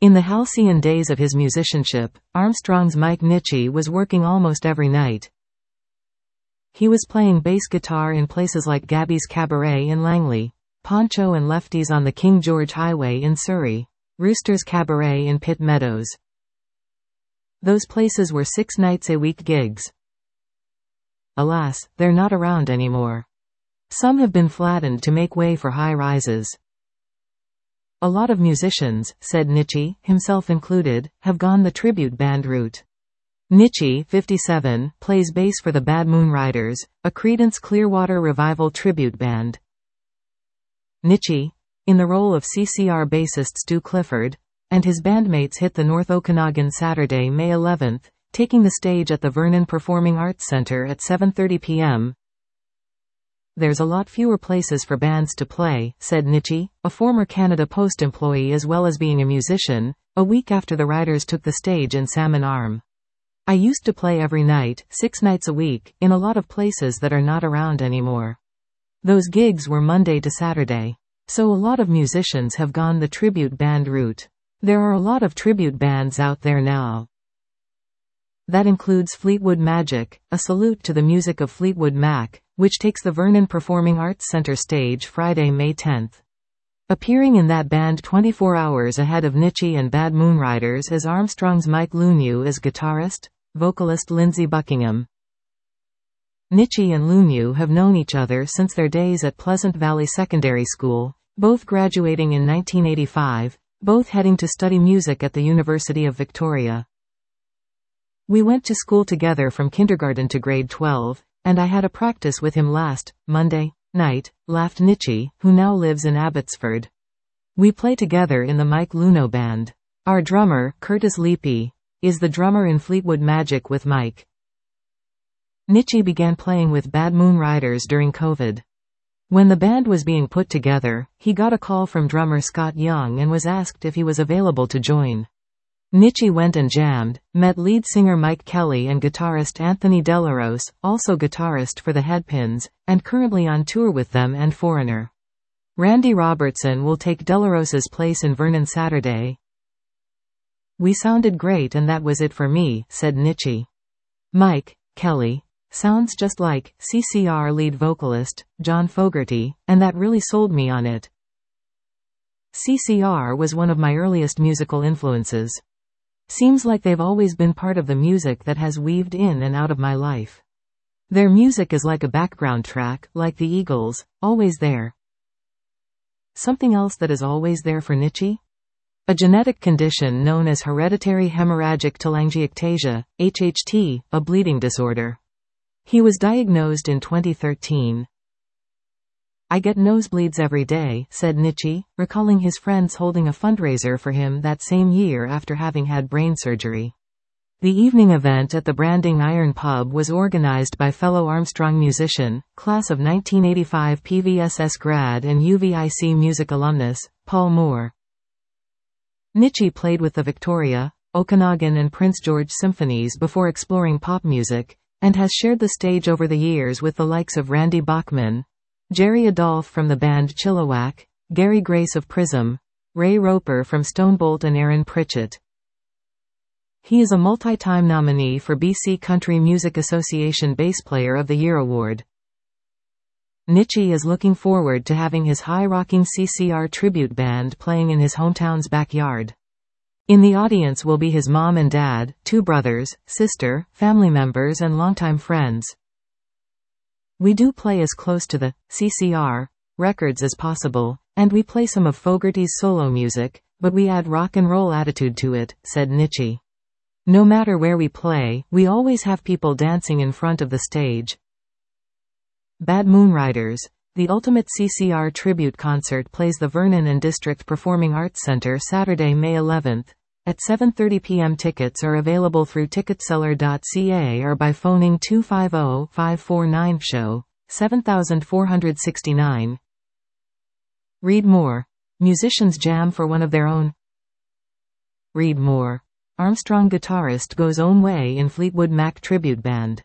In the halcyon days of his musicianship, Armstrong's Mike Nitzsche was working almost every night. He was playing bass guitar in places like Gabby's Cabaret in Langley, Poncho and Lefties on the King George Highway in Surrey, Rooster's Cabaret in Pitt Meadows. Those places were 6-nights-a-week gigs. Alas, they're not around anymore. Some have been flattened to make way for high-rises. A lot of musicians, said Nitzsche, himself included, have gone the tribute band route. Nitzsche, 57, plays bass for the Bad Moon Riders, a Creedence Clearwater Revival tribute band. Nitzsche, in the role of CCR bassist Stu Clifford, and his bandmates hit the North Okanagan Saturday, May 11, taking the stage at the Vernon Performing Arts Center at 7:30 p.m. There's a lot fewer places for bands to play, said Nitzsche, a former Canada Post employee as well as being a musician, a week after the Riders took the stage in Salmon Arm. I used to play every night, 6 nights a week, in a lot of places that are not around anymore. Those gigs were Monday to Saturday. So a lot of musicians have gone the tribute band route. There are a lot of tribute bands out there now. That includes Fleetwood Magic, a salute to the music of Fleetwood Mac, which takes the Vernon Performing Arts Center stage Friday, May 10. Appearing in that band 24 hours ahead of Nitzsche and Bad Moon Riders is Armstrong's Mike Lemieux as guitarist, vocalist Lindsey Buckingham. Nitzsche and Lemieux have known each other since their days at Pleasant Valley Secondary School, both graduating in 1985, both heading to study music at the University of Victoria. We went to school together from kindergarten to grade 12, and I had a practice with him last Monday night, laughed Nitzsche, who now lives in Abbotsford. We play together in the Mike Lemieux Band. Our drummer, Curtis Leapy, is the drummer in Fleetwood Magic with Mike. Nitzsche began playing with Bad Moon Riders during COVID. When the band was being put together, he got a call from drummer Scott Young and was asked if he was available to join. Nitzsche went and jammed, met lead singer Mike Kelly and guitarist Anthony Delarose, also guitarist for the Headpins, and currently on tour with them, and Foreigner. Randy Robertson will take Delarose's place in Vernon Saturday. We sounded great and that was it for me, said Nitzsche. Mike Kelly sounds just like CCR lead vocalist, John Fogerty, and that really sold me on it. CCR was one of my earliest musical influences. Seems like they've always been part of the music that has weaved in and out of my life. Their music is like a background track, like the Eagles, always there. Something else that is always there for Nitzsche? A genetic condition known as hereditary hemorrhagic telangiectasia, HHT, a bleeding disorder. He was diagnosed in 2013. I get nosebleeds every day, said Nitzsche, recalling his friends holding a fundraiser for him that same year after having had brain surgery. The evening event at the Branding Iron Pub was organized by fellow Armstrong musician, class of 1985 PVSS grad and UVIC music alumnus, Paul Moore. Nitzsche played with the Victoria, Okanagan and Prince George symphonies before exploring pop music, and has shared the stage over the years with the likes of Randy Bachman, Jerry Adolph from the band Chilliwack, Gary Grace of Prism, Ray Roper from Stonebolt and Aaron Pritchett. He is a multi-time nominee for BC Country Music Association Bass Player of the Year award. Nitzsche is looking forward to having his high-rocking CCR tribute band playing in his hometown's backyard. In the audience will be his mom and dad, 2 brothers, sister, family members and longtime friends. We do play as close to the CCR records as possible, and we play some of Fogerty's solo music, but we add rock and roll attitude to it, said Nitzsche. No matter where we play, we always have people dancing in front of the stage. Bad Moon Riders, the ultimate CCR tribute concert, plays the Vernon and District Performing Arts Center Saturday, May 11, at 7:30 p.m. Tickets are available through ticketseller.ca or by phoning 250-549-SHOW, 7469. Read more. Musicians jam for one of their own. Read more. Armstrong guitarist goes own way in Fleetwood Mac tribute band.